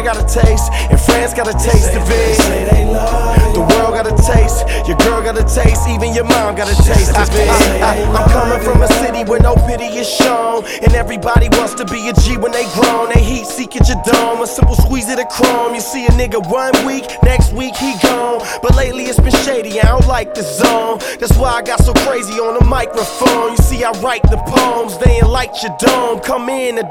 got a taste, and friends got a taste of it. The world got a taste, your girl got a taste, even your mom got a taste of it. I'm coming from a city where no pity is shown, and everybody wants to be a G when they grown. They heat seek at your dome, a simple squeeze of the chrome. You see a nigga 1 week, next week he gone. But lately it's been shady, I don't like the zone. That's why I got so crazy on the microphone. You see I write the poems, they ain't like your dome. Come in